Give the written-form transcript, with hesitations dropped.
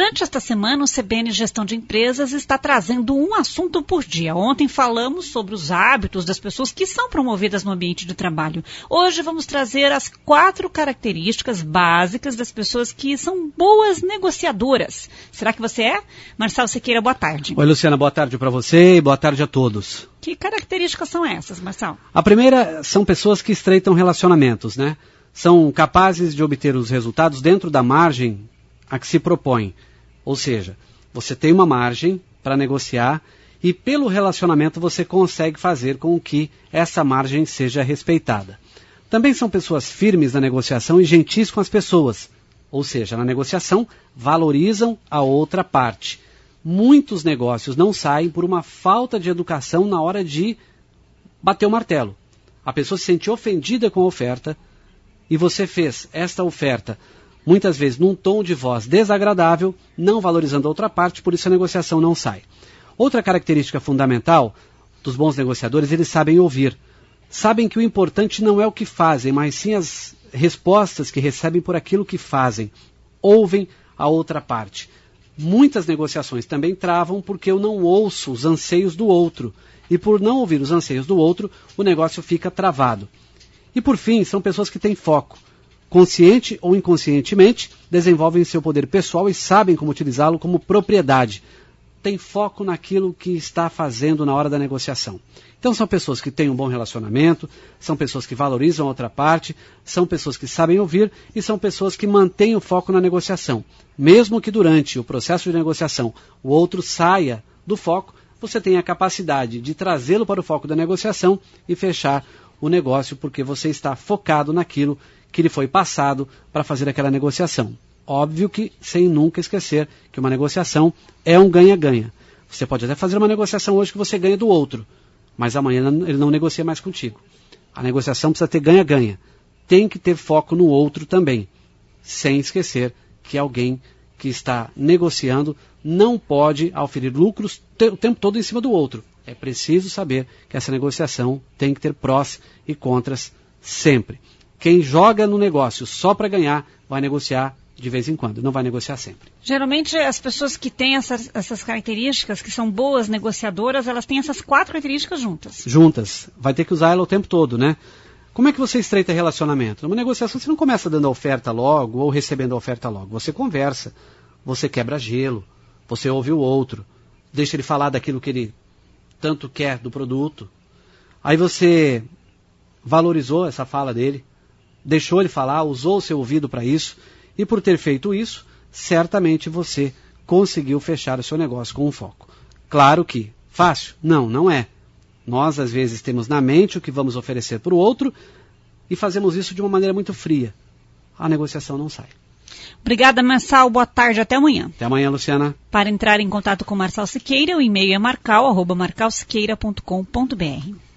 Durante esta semana, o CBN Gestão de Empresas está trazendo um assunto por dia. Ontem falamos sobre os hábitos das pessoas que são promovidas no ambiente de trabalho. Hoje vamos trazer as 4 características básicas das pessoas que são boas negociadoras. Será que você é? Marcelo Siqueira, boa tarde. Oi, Luciana, boa tarde para você e boa tarde a todos. Que características são essas, Marcelo? A primeira são pessoas que estreitam relacionamentos, né? São capazes de obter os resultados dentro da margem a que se propõe. Ou seja, você tem uma margem para negociar e pelo relacionamento você consegue fazer com que essa margem seja respeitada. Também são pessoas firmes na negociação e gentis com as pessoas. Ou seja, na negociação valorizam a outra parte. Muitos negócios não saem por uma falta de educação na hora de bater o martelo. A pessoa se sente ofendida com a oferta e você fez esta oferta muitas vezes num tom de voz desagradável, não valorizando a outra parte, por isso a negociação não sai. Outra característica fundamental dos bons negociadores, eles sabem ouvir. Sabem que o importante não é o que fazem, mas sim as respostas que recebem por aquilo que fazem. Ouvem a outra parte. Muitas negociações também travam porque eu não ouço os anseios do outro. E por não ouvir os anseios do outro, o negócio fica travado. E por fim, são pessoas que têm foco. Consciente ou inconscientemente, desenvolvem seu poder pessoal e sabem como utilizá-lo como propriedade. Tem foco naquilo que está fazendo na hora da negociação. Então são pessoas que têm um bom relacionamento, são pessoas que valorizam a outra parte, são pessoas que sabem ouvir e são pessoas que mantêm o foco na negociação. Mesmo que durante o processo de negociação o outro saia do foco, você tem a capacidade de trazê-lo para o foco da negociação e fechar o negócio porque você está focado naquilo que lhe foi passado para fazer aquela negociação. Óbvio que sem nunca esquecer que uma negociação é um ganha-ganha. Você pode até fazer uma negociação hoje que você ganha do outro, mas amanhã ele não negocia mais contigo. A negociação precisa ter ganha-ganha. Tem que ter foco no outro também, sem esquecer que alguém que está negociando não pode auferir lucros o tempo todo em cima do outro. É preciso saber que essa negociação tem que ter prós e contras sempre. Quem joga no negócio só para ganhar vai negociar de vez em quando, não vai negociar sempre. Geralmente as pessoas que têm essas características, que são boas negociadoras, elas têm essas 4 características juntas. Juntas. Vai ter que usar ela o tempo todo, né? Como é que você estreita relacionamento? Numa negociação você não começa dando a oferta logo ou recebendo a oferta logo. Você conversa, você quebra gelo, você ouve o outro, deixa ele falar daquilo que ele tanto quer do produto. Aí você valorizou essa fala dele, deixou ele falar, usou o seu ouvido para isso, e por ter feito isso, certamente você conseguiu fechar o seu negócio com um foco. Claro que fácil? Não, não é. Nós, às vezes, temos na mente o que vamos oferecer para o outro e fazemos isso de uma maneira muito fria. A negociação não sai. Obrigada, Marçal. Boa tarde. Até amanhã. Até amanhã, Luciana. Para entrar em contato com Marçal Siqueira, o e-mail é marcal@marcalsiqueira.com.br.